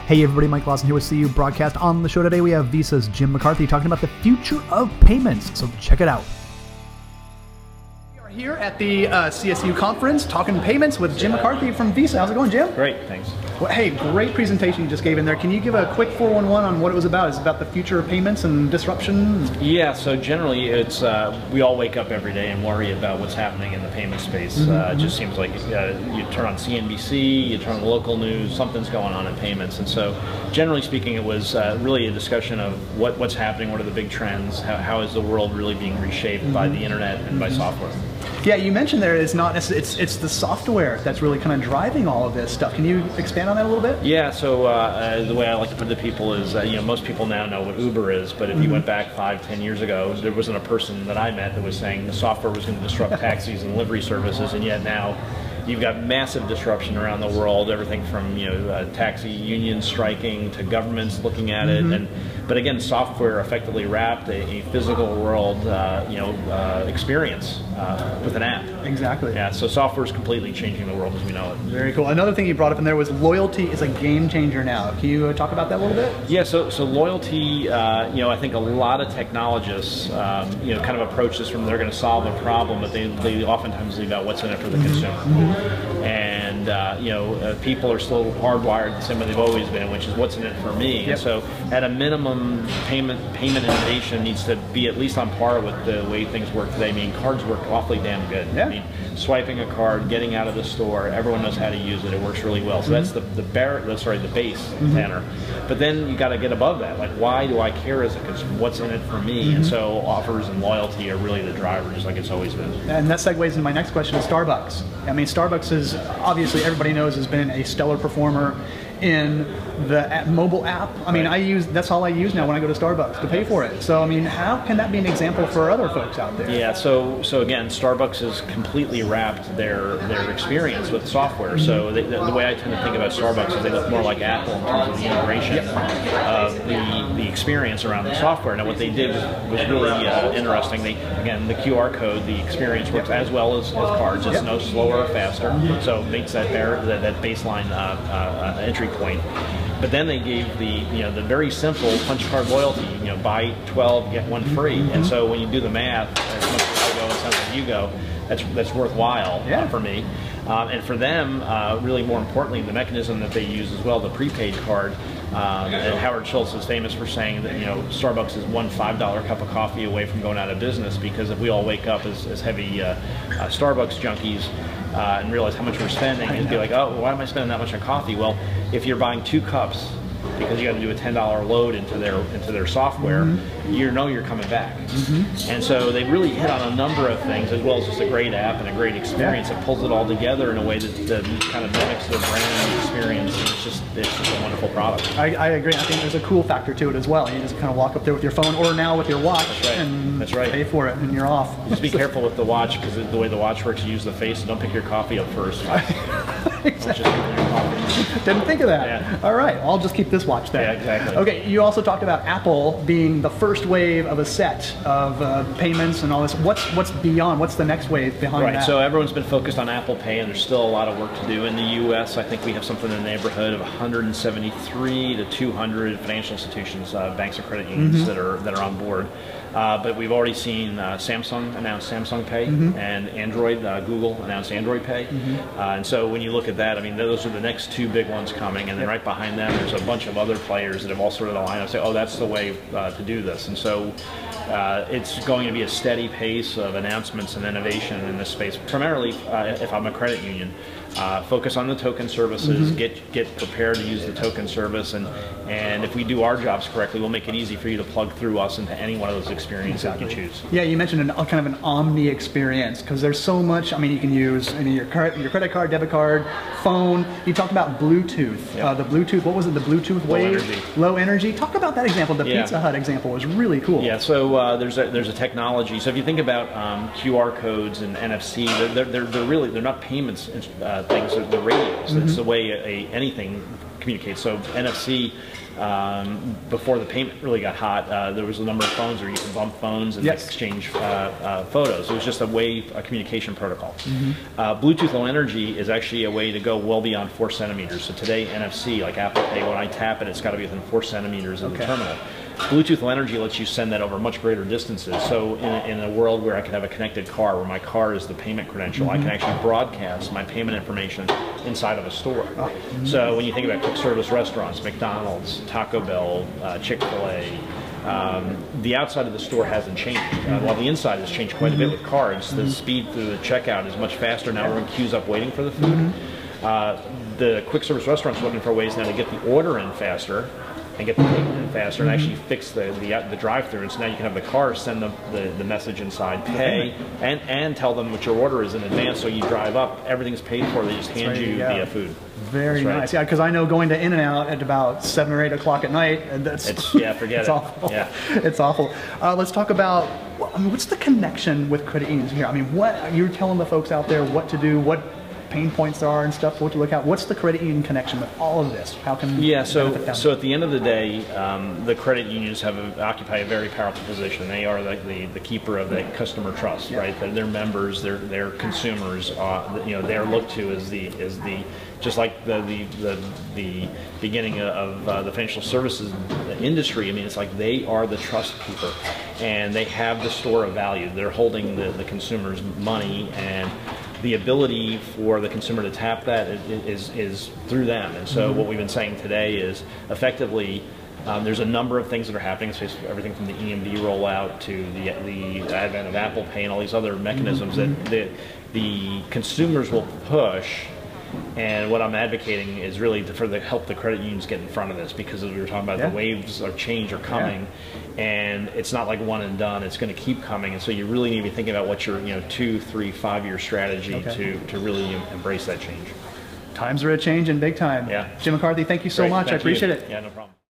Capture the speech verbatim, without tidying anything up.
Hey everybody, Mike Lawson here with C U Broadcast. On the show today we have Visa's Jim McCarthy talking about the future of payments, so check it out. We are here at the uh, C S U conference talking payments with Jim McCarthy from Visa. How's it going, Jim? Great, thanks. Well, hey, great presentation you just gave in there. Can you give a quick four one one on what it was about? Is it about the future of payments and disruption? Yeah, so generally it's, uh, we all wake up every day and worry about what's happening in the payment space. Mm-hmm. uh, it just seems like uh, you turn on C N B C, you turn on the local news, something's going on in payments. And so generally speaking, it was uh, really a discussion of what, what's happening, what are the big trends, how, how is the world really being reshaped mm-hmm. by the internet and mm-hmm. by software. Yeah, you mentioned there it's not necessarily, it's it's the software that's really kind of driving all of this stuff. Can you expand on that a little bit? Yeah, so uh, uh, the way I like to put it to people is, uh, you know, most people now know what Uber is, but if mm-hmm. you went back five, ten years ago, there wasn't a person that I met that was saying the software was going to disrupt taxis and delivery services, and yet now you've got massive disruption around the world, everything from, you know, uh, taxi unions striking to governments looking at mm-hmm. it, and but again, software effectively wrapped a, a physical world, uh, you know, uh, experience uh, with an app. Exactly. Yeah. So software is completely changing the world as we know it. Very cool. Another thing you brought up in there was loyalty is a game changer now. Can you uh, talk about that a little bit? Yeah. So so loyalty, uh, you know, I think a lot of technologists, um, you know, kind of approach this from they're going to solve a problem, but they they oftentimes leave out what's in it for the mm-hmm. consumer. Mm-hmm. And uh, you know, uh, people are still hardwired the same way they've always been, which is what's in it for me. Yep. And so at a minimum, payment payment innovation needs to be at least on par with the way things work today. I mean, cards work awfully damn good. Yeah. I mean, swiping a card, getting out of the store, everyone knows how to use it. It works really well. So mm-hmm. that's the the bar, sorry, the base mm-hmm. tenor. But then you got to get above that. Like, why do I care as a consumer? What's in it for me? Mm-hmm. And so offers and loyalty are really the driver, just like it's always been. And that segues into my next question: is Starbucks. I mean, Starbucks is obviously everybody knows has been a stellar performer in the app, mobile app. I mean, right. I use that's all I use now when I go to Starbucks to pay for it. So, I mean, how can that be an example for other folks out there? Yeah. So, so again, Starbucks has completely wrapped their their experience with software. Mm-hmm. So, they, the, the way I tend to think about Starbucks is they look more like Apple in terms of the integration yep. of the the experience around the software. Now, what they did was, was really uh, interesting. They again, the Q R code, the experience works yep. as well as, as cards. It's yep. no slower or faster. Mm-hmm. So, it makes that there that, that baseline uh, uh, entry point. But then they gave the you know the very simple punch card loyalty. You know, buy twelve get one free. Mm-hmm. And so when you do the math, as much as I go and sounds like you go, that's that's worthwhile yeah. uh, for me. Um, and for them, uh, really more importantly, the mechanism that they use as well, the prepaid card. Um, and Howard Schultz is famous for saying that you know Starbucks is one five dollar cup of coffee away from going out of business, because if we all wake up as, as heavy uh, uh, Starbucks junkies uh, and realize how much we're spending, and be like, oh, why am I spending that much on coffee? Well, if you're buying two cups because you got to do a ten dollar load into their into their software, mm-hmm. you know you're coming back. Mm-hmm. And so they really hit on a number of things, as well as just a great app and a great experience that pulls it all together in a way that, that kind of mimics the brand experience. And it's just it's just a wonderful product. I, I agree. I think there's a cool factor to it as well. You just kind of walk up there with your phone, or now with your watch, That's right. and That's right. pay for it, and you're off. Just be careful with the watch, because the way the watch works, you use the face, so don't pick your coffee up first. Exactly. Didn't think of that. Yeah. All right, I'll just keep this watch then. Yeah, exactly. Okay, you also talked about Apple being the first wave of a set of uh, payments and all this. What's what's beyond? What's the next wave behind right, that? Right, so everyone's been focused on Apple Pay, and there's still a lot of work to do. In the U S, I think we have something in the neighborhood of one hundred seventy-three to two hundred financial institutions, uh, banks and credit unions mm-hmm. that are that are on board. Uh, but we've already seen uh, Samsung announce Samsung Pay, mm-hmm. and Android, uh, Google announced Android Pay. Mm-hmm. uh, and so when you look at that, I mean, those are the next two big ones coming. And then right behind them, there's a bunch of other players that have all sort of aligned and say, oh, that's the way uh, to do this. And so uh, it's going to be a steady pace of announcements and innovation in this space, primarily uh, if I'm a credit union. Uh, focus on the token services, mm-hmm. get get prepared to use the token service, and and if we do our jobs correctly, we'll make it easy for you to plug through us into any one of those experiences exactly. you choose. Yeah, you mentioned an, kind of an omni experience, because there's so much. I mean, you can use you know, your credit, your credit card, debit card, phone. You talked about Bluetooth. Yep. Uh, the Bluetooth. What was it? The Bluetooth Low wave. Energy. Low energy. Talk about that example. The yeah. Pizza Hut example was really cool. Yeah. So uh, there's a there's a technology. So if you think about um, Q R codes and N F C, they're they're, they're really they're not payments uh, things. They're the radios. Mm-hmm. It's the way a, anything communicate. So N F C, um, before the payment really got hot, uh, there was a number of phones where you could bump phones and Yes. exchange uh, uh, photos. It was just a way, a communication protocol. Mm-hmm. uh, Bluetooth Low Energy is actually a way to go well beyond four centimeters. So today, N F C, like Apple Pay, when I tap it, it's got to be within four centimeters of Okay. the terminal. Bluetooth Low Energy lets you send that over much greater distances. So in a, in a world where I could have a connected car, where my car is the payment credential, mm-hmm. I can actually broadcast my payment information inside of a store. Oh. Mm-hmm. So when you think about quick service restaurants, McDonald's, Taco Bell, uh, Chick-fil-A, um, the outside of the store hasn't changed. Uh, while the inside has changed quite a bit with cards, the speed through the checkout is much faster. Now we're in queues up waiting for the food. Mm-hmm. uh, the quick service restaurants are looking for ways now to get the order in faster and get the payment in faster, mm-hmm. and actually fix the the, the drive-through. And so now you can have the car send them the, the message inside, pay, and and tell them what your order is in advance. So you drive up, everything's paid for. They just hand you yeah. the food. Very That's right. nice. Yeah, because I know going to In-N-Out at about seven or eight o'clock at night, and that's It's, yeah, forget it's it. awful. Yeah. It's awful. Uh, let's talk about. I mean, what's the connection with credit unions here? I mean, what you're telling the folks out there what to do, what pain points there are and stuff, what to look at. What's the credit union connection with all of this? How can yeah? benefit So them? so at the end of the day, um, the credit unions have a, occupy a very powerful position. They are the, the, the keeper of the customer trust, Yeah. right? They're, they're members, they're they're consumers. Uh, you know, they're looked to as the as the just like the the the, the beginning of uh, the financial services industry. I mean, it's like they are the trust keeper, and they have the store of value. They're holding the, the consumer's money, and the ability for the consumer to tap that is, is, is through them. And so mm-hmm. what we've been saying today is effectively um, there's a number of things that are happening, so everything from the E M V rollout to the, the advent of Apple Pay and all these other mechanisms mm-hmm. that the, the consumers will push. And what I'm advocating is really to for the, help the credit unions get in front of this, because as we were talking about, yeah. the waves of change are coming, yeah. and it's not like one and done. It's going to keep coming, and so you really need to be thinking about what your you know two, three, five year strategy okay. to to really embrace that change. Times are a changing big time. Yeah. Jim McCarthy, thank you so Great. much. Thank I appreciate you. it. Yeah, no problem.